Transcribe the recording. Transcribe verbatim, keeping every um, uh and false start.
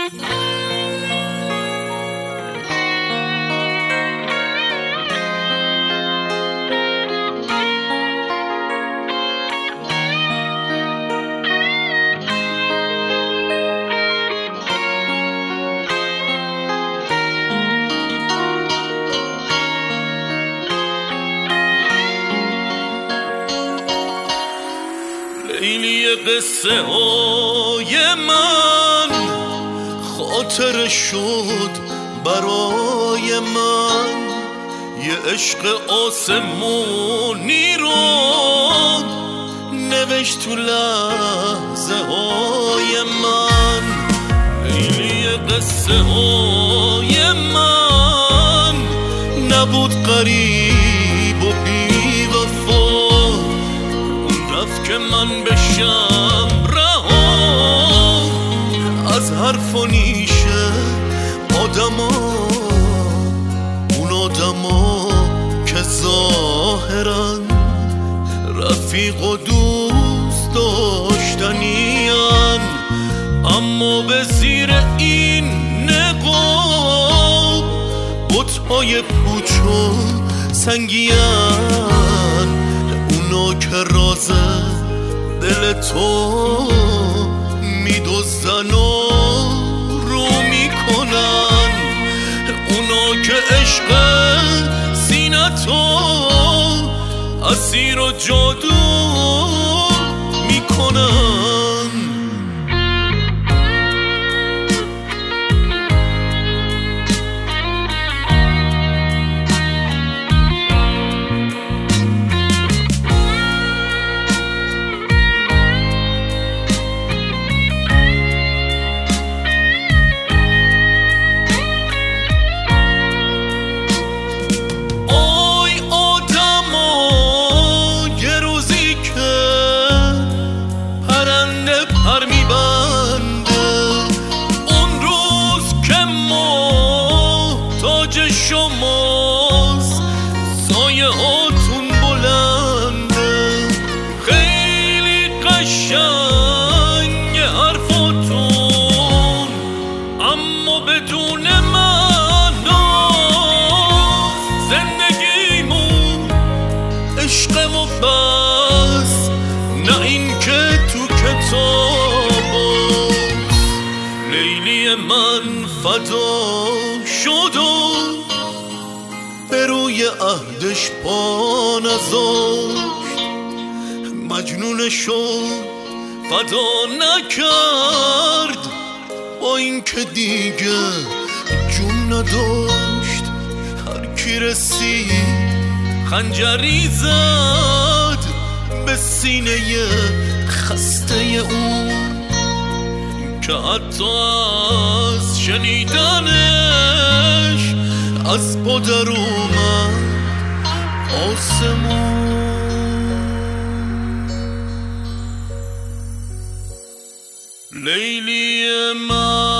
لیلی قصه های من خاطر شد برای من، یه عشق آسمونی رو نوشت تو لحظه های من. لیلی قصه های من نبود غریب و بی وفا، که من بشم رها از حرف و نیشه آدما، اون آدما که ظاهرن رفیق و دوست داشتنین، اما به زیر این نقاب بت‌های پوچ و سنگین، اونا که راز دل تو میدوزن و رو میکنن، اونا که عشق سینتو اسیر و جادو میکنن. شماست سایه هاتون بلنده، خیلی قشنگ حرفاتون اما بدون معناست. زندگیمون عشقمو بس، نه این که تو کتاباست. لیلی من فدا شد و به روی عهدش پا نذاشت، مجنون شد فدا نکرد با این که دیگه جون نداشت. هر کی رسید خنجری زد به سینه خسته اون، که حتی از شنیدنش از پدر اومد آسمون. لیلی من